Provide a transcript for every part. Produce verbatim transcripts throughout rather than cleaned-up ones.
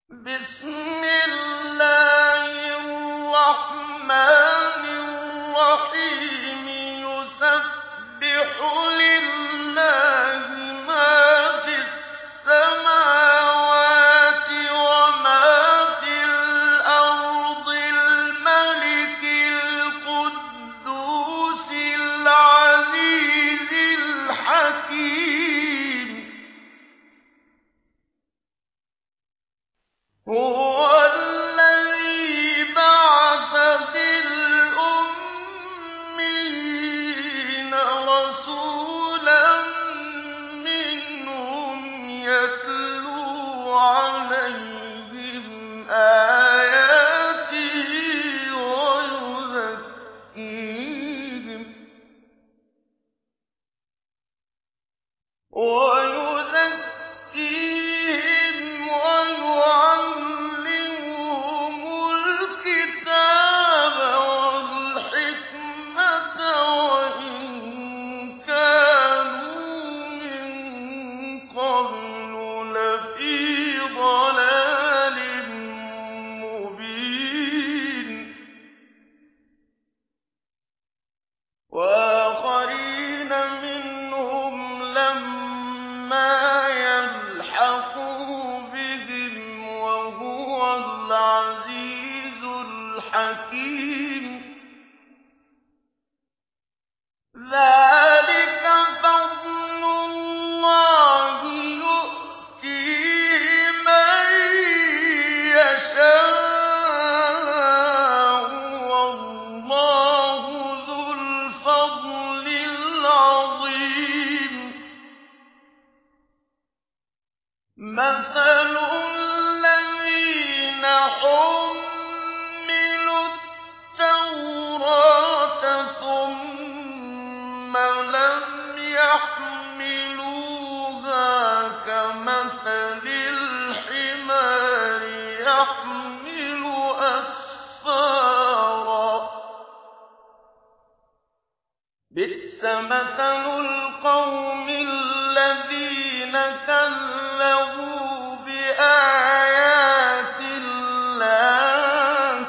بسم الله الرحمن الرحيم يسبح لله ما في السماوات وما في الأرض الملك القدوس العزيز الحكيم هو الذي بعث في الأميين رسولا منهم يتلو عليهم آياته ويزكيهم ويزكيهم ويعلمهم الكتاب والحكمة وإن كانوا من قبل لفي ضلال مبين وآخرين منهم لما يلحقوا بهم وهو العزيز الحكيم ذلك فضل الله يؤتيه من يشاء والله ذو الفضل العظيم مثل الذين حملوا التوراة ثم لم يحملوها كمثل الحمار يحمل أسفارا بئس مثل القوم الذين كذبوا بآيات الله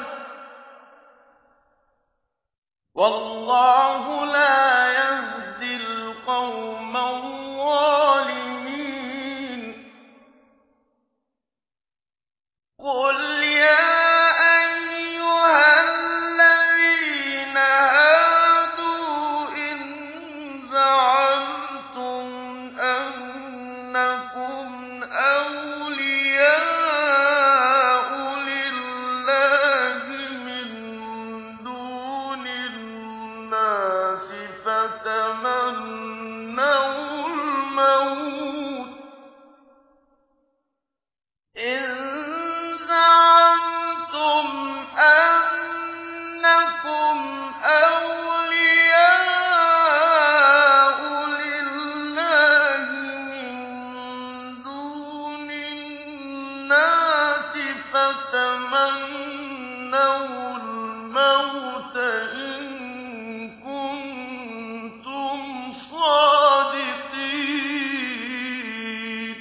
والله لا يهدي القوم الظالمين قل يا أيها الذين هادوا إن زعمتم أنكم أولياء لله من دون الناس فتمنوا الموت إن زعمتم أنكم أولياء لله من دون الناس فتمنوا الموت إن كنتم صادقين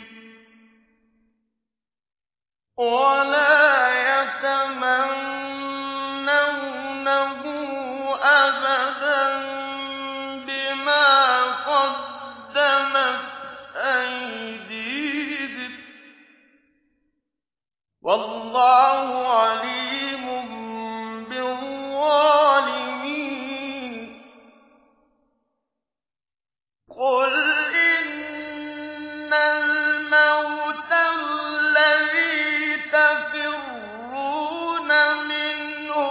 ولا يتمنونه أبدا بما قدمت أيديهم والله عليم بالظالمين قل إن الموت الذي تفرون منه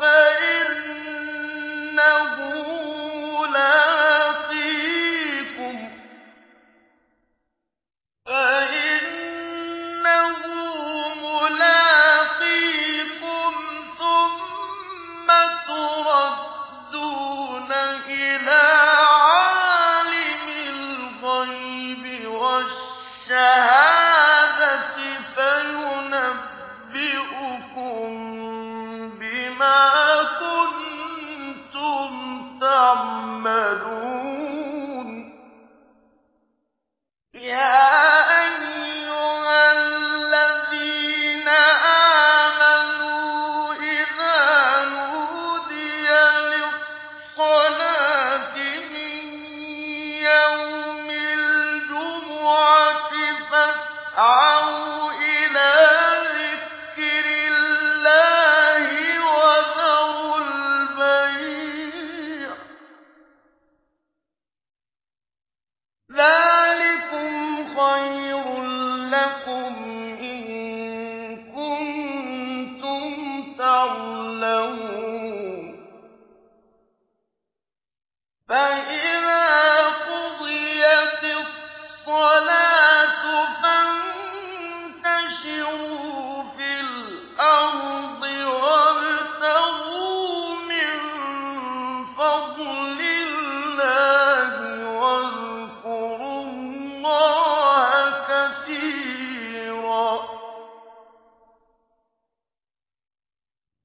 فإنه ملاقيكم فإنه ملاقيكم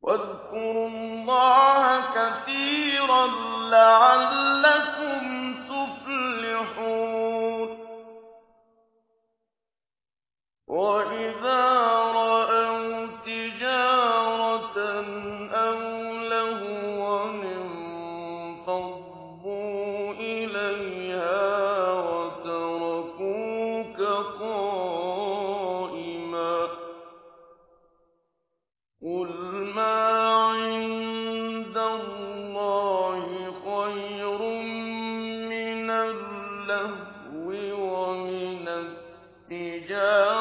وَاذْكُرُوا اللَّهَ كَثِيرًا لَّعَلَّكُمْ تُفْلِحُونَ وَإِذَا رَأَوْا تِجَارَةً أَوْ لَهْوًا انفَضُّوا إِلَيْهَا وَتَرَكُوكَ قَائِمًا ۚ قُلْ مَا عِندَ اللَّهِ خَيْرٌ مِّنَ اللَّهْوِ وَمِنَ التِّجَارَةِ